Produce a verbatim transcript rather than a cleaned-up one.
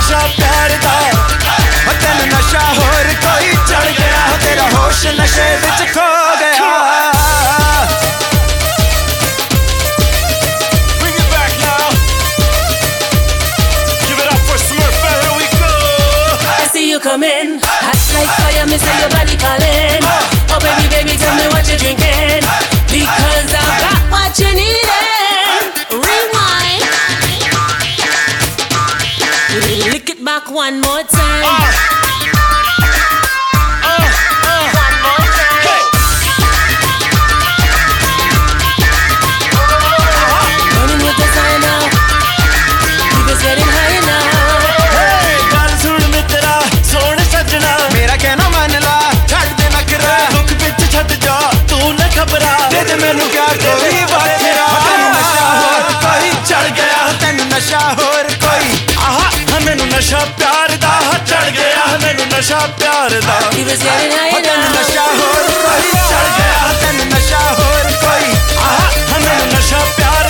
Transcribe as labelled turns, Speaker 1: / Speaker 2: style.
Speaker 1: नशा प्यार दा हो तेन नशा होर कोई चढ़ गया तेरा होश नशे विच खो गया Bring it back now Give it up for Smurf, here we go
Speaker 2: I see you coming hot like fire, me say your body calling oh baby baby tell me what you drinking because I've got what you needin' rewind lick it back one more time uh.
Speaker 1: मैनू क्या कोई बखेरा तेन नशा होर कोई चढ़ गया तेन नशा होर कोई आहा मैनू नशा प्यार दा चढ़ गया मैनू नशा प्यार दा तेन नशा होर कोई चढ़ गया तेन नशा होर कोई आहा मैनू नशा प्यार